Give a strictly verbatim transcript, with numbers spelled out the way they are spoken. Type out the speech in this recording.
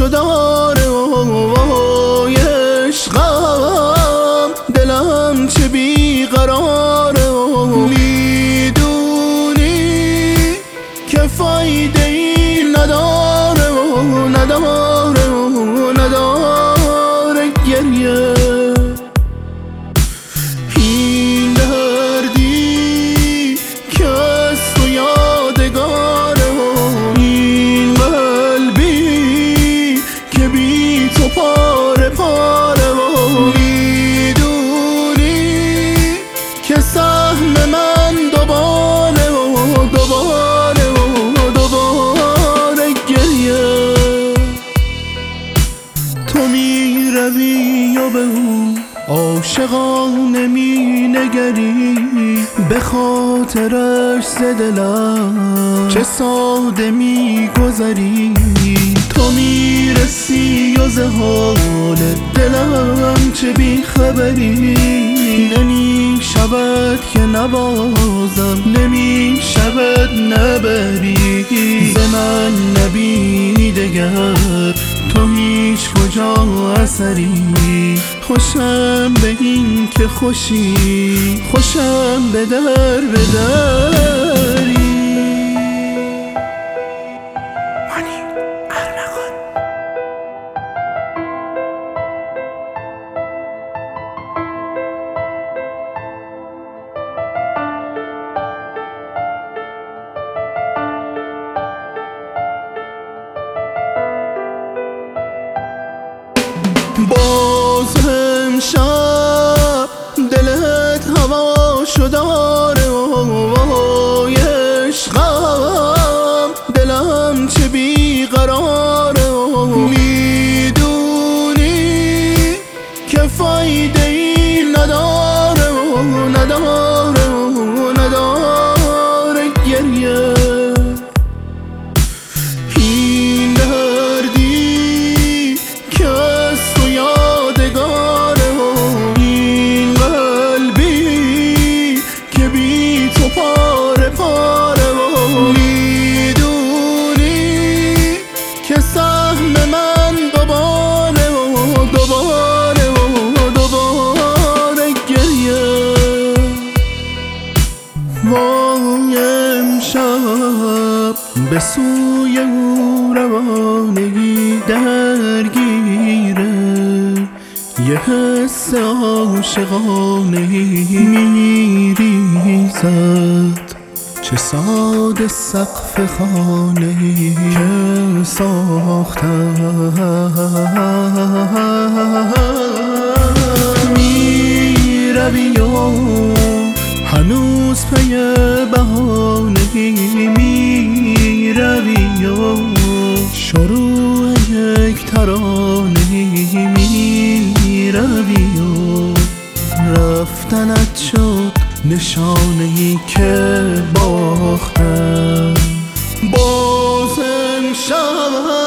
شداره وای عشقم، دلم چه بیقراره. میدونی که فایده ای نداره و نداره و نداره گریه. این دردی که از تو یادگاره و این قلبی که بی تو پاره پاره. و میدونی که سهم من دوباره و دوباره و دوباره گریه. تو می روی و به او عاشقانه می نگری، به خاطرش ز دلم چه ساده می گذری. تو می رسی و ز حال دلم چه بی خبری. نمی شود که نبازم، نمی شود نبری. ز من نبینی دگر تو هیچ کجا اثری. خوشم به این که خوشی، خوشم به در بدری. باز امشب دلت هوا شداره وای عشقم، دلم چه بیقراره. میدونی که فایده ای نداره و نداره و نداره گریه. این دردی که از تو یادگاره و این قلبی که بی تو پاره پاره. و میدونی که سهم من دوباره و دوباره و دوباره گریه. وای امشب به سوی او روانگی درگیره، یه حس عاشقانه میریزد. چه ساده سقف خانه که ساختم. میروی و هنوز پی بهانه میروی و شروع یک ترانه میروی و رفتنت شد نشانه‌ای که باختم. باز امشب